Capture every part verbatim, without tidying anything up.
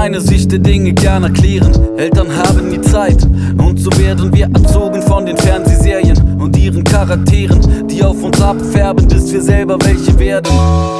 meine Sicht der Dinge gern erklären. Eltern haben nie Zeit und so werden wir erzogen von den Fernsehserien und ihren Charakteren, die auf uns abfärben, bis wir selber welche werden.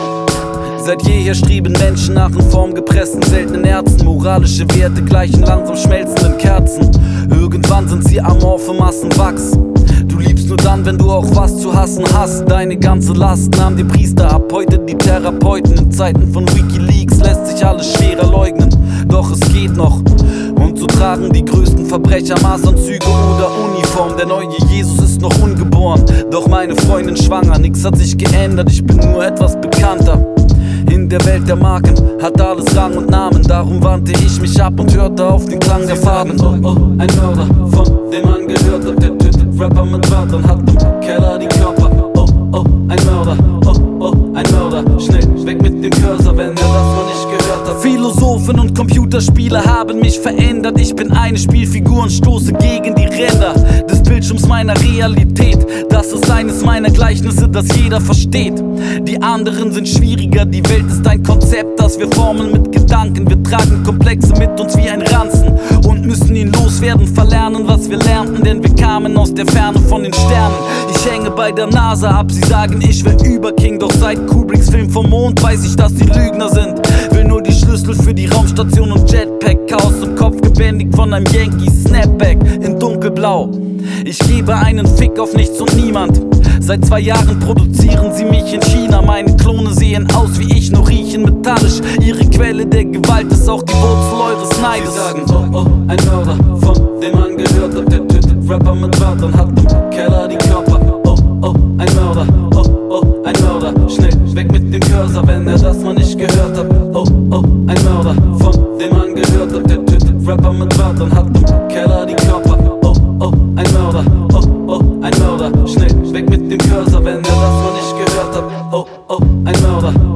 Seit jeher streben Menschen nach in Form gepressten, seltenen Erzen. Moralische Werte gleichen langsam schmelzenden Kerzen. Irgendwann sind sie amorphe Massenwachs. Du liebst nur dann, wenn du auch was zu hassen hast. Deine ganze Last nahm die Priester ab, heute die Therapeuten. In Zeiten von Wikileaks lässt sich alles schwerer leugnen, doch es geht noch. Und so tragen die größten Verbrecher Maßanzüge oder Uniform. Der neue Jesus ist noch ungeboren, doch meine Freundin schwanger. Nix hat sich geändert, ich bin nur etwas bekannter. In der Welt der Marken hat alles Rang und Namen. Darum wandte ich mich ab und hörte auf den Klang der Farben. Oh, oh, ein Mörder, von dem man gehört hat, der tötet Rapper mit Wörtern, hat im Keller die Körper. Oh, oh, ein Mörder, oh, oh, ein Mörder. Schnell weg mit dem Cursor, wenn er das noch nicht gehört hat. Philosophen und Computerspiele haben mich verändert. Ich bin eine Spielfigur und stoße gegen die Ränder des Bildschirms meiner Realität. Das ist eines meiner Gleichnisse, das jeder versteht. Die anderen sind schwieriger, die Welt ist ein Konzept, das wir formen mit Gedanken. Wir tragen Komplexe mit uns wie ein Ranzen und müssen ihn loswerden, verlernen, was wir lernten, denn wir kamen aus der Ferne von den Sternen. Ich hänge bei der NASA ab, sie sagen, ich wär Überking, doch seit Kubricks Film vom Mond weiß ich, dass sie Lügner sind. Will nur die Schlüssel für die Raumstation und Jetpack, Chaos im Kopf gebändigt von einem Yankee Snapback in dunkelblau. Ich gebe einen Fick auf nichts und niemand. Seit zwei Jahren produzieren sie mich in China. Meine Klone sehen aus wie ich, nur riechen metallisch. Ihre Quelle der Gewalt ist auch die Wurzel eures Neides. Sie sagen, oh, oh, ein Mörder, von dem man gehört hat, der tötet Rapper mit Wörtern, hat im Keller die Körper. Oh, oh, ein Mörder, oh, oh, ein Mörder. Schnell weg mit dem Cursor, wenn er das mal nicht gehört hat. Oh, oh, ein Mörder, von dem man gehört hat, der tötet Rapper mit Wörtern, hat im Keller die Körper. Oh, oh, ein Mörder, oh, oh, ein Mörder. Schnell weg mit dem Cursor, wenn er das noch nicht gehört hat. Oh, oh, ein Mörder.